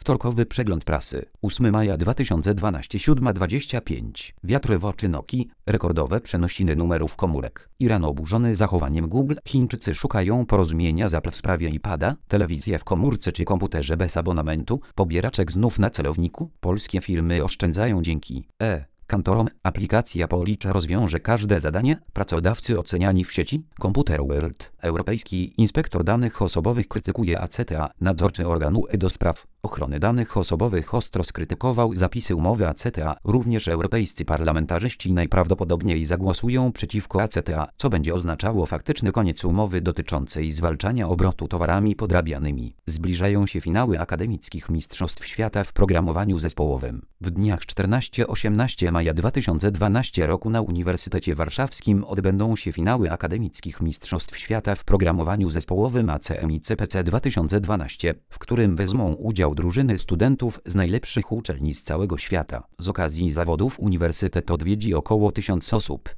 Wtorkowy przegląd prasy. 8 maja 2012, 7:25. Wiatry w oczy Nokii. Rekordowe przenosiny numerów komórek. Iran oburzony zachowaniem Google. Chińczycy szukają porozumienia z Apple w sprawie iPada. Telewizja w komórce czy komputerze bez abonamentu. Pobieraczek znów na celowniku. Polskie firmy oszczędzają dzięki Kantorom. Aplikacja Policza rozwiąże każde zadanie. Pracodawcy oceniani w sieci. Computer World. Europejski Inspektor Danych Osobowych krytykuje ACTA. Nadzorczy organu do spraw ochrony danych osobowych ostro skrytykował zapisy umowy ACTA. Również europejscy parlamentarzyści najprawdopodobniej zagłosują przeciwko ACTA, co będzie oznaczało faktyczny koniec umowy dotyczącej zwalczania obrotu towarami podrabianymi. Zbliżają się finały akademickich Mistrzostw Świata w programowaniu zespołowym. W dniach 14-18 maja 2012 roku na Uniwersytecie Warszawskim odbędą się finały akademickich Mistrzostw Świata w programowaniu zespołowym ACMICPC 2012, w którym wezmą udział drużyny studentów z najlepszych uczelni z całego świata. Z okazji zawodów uniwersytet odwiedzi około 1000 osób.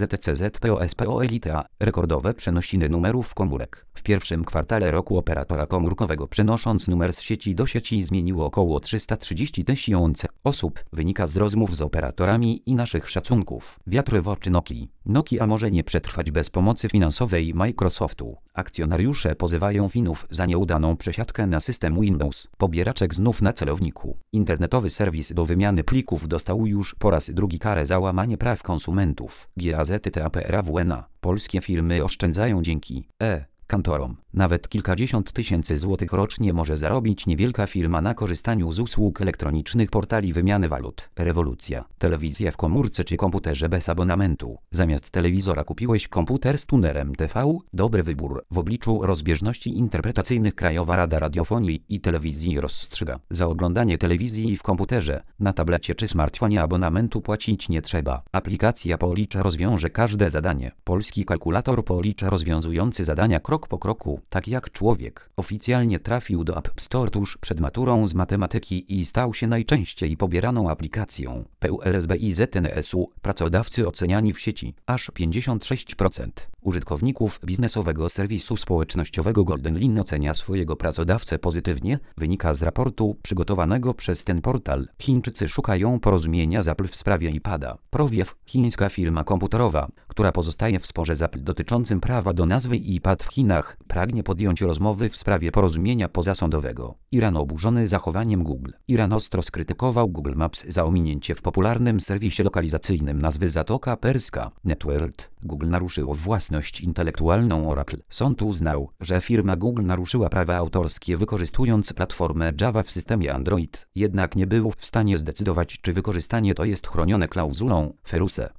RZCZPOSPO Elita. Rekordowe przenosiny numerów komórek. W pierwszym kwartale roku operatora komórkowego przenosząc numer z sieci do sieci zmieniło około 330 000 osób. Wynika z rozmów z operatorami i naszych szacunków. Wiatry w oczy Nokii. Nokia może nie przetrwać bez pomocy finansowej Microsoftu. Akcjonariusze pozywają Finów za nieudaną przesiadkę na system Windows. Pobieraczek znów na celowniku. Internetowy serwis do wymiany plików dostał już po raz drugi karę za łamanie praw konsumentów. GAZTAPRAWNA. Polskie firmy oszczędzają dzięki Kantorom. Nawet kilkadziesiąt tysięcy złotych rocznie może zarobić niewielka firma na korzystaniu z usług elektronicznych portali wymiany walut. Rewolucja. Telewizja w komórce czy komputerze bez abonamentu. Zamiast telewizora kupiłeś komputer z tunerem TV? Dobry wybór. W obliczu rozbieżności interpretacyjnych Krajowa Rada Radiofonii i Telewizji rozstrzyga. Za oglądanie telewizji w komputerze, na tablecie czy smartfonie abonamentu płacić nie trzeba. Aplikacja Policza rozwiąże każde zadanie. Polski kalkulator Policza rozwiązujący zadania krok po kroku, tak jak człowiek. Oficjalnie trafił do App Store tuż przed maturą z matematyki i stał się najczęściej pobieraną aplikacją. PULSBIZNSU. Pracodawcy oceniani w sieci. Aż 56% użytkowników biznesowego serwisu społecznościowego GoldenLean ocenia swojego pracodawcę pozytywnie, wynika z raportu przygotowanego przez ten portal. Chińczycy szukają porozumienia z Apple w sprawie iPada. Prowiew. Chińska firma komputerowa, która pozostaje w sporze z Apple dotyczącym prawa do nazwy iPad w Chinach, pragnie podjąć rozmowy w sprawie porozumienia pozasądowego. Iran oburzony zachowaniem Google. Iran ostro skrytykował Google Maps za ominięcie w popularnym serwisie lokalizacyjnym nazwy Zatoka Perska. NetWorld. Google naruszyło własność intelektualną Oracle. Sąd uznał, że firma Google naruszyła prawa autorskie wykorzystując platformę Java w systemie Android. Jednak nie był w stanie zdecydować, czy wykorzystanie to jest chronione klauzulą FERUSE.